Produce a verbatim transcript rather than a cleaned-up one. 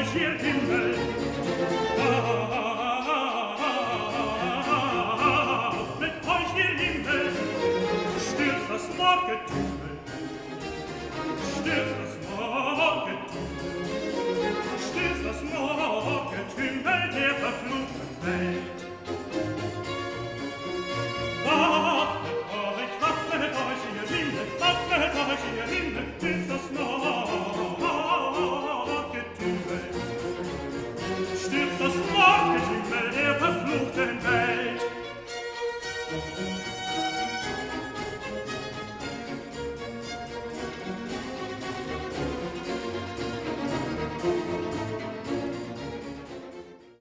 euch ihr Himmel, öffnet euch ihr Himmel, stürzt das Morgentümmel, stürzt das Morgentümmel, stürzt das Morgentümmel der verfluchten Welt.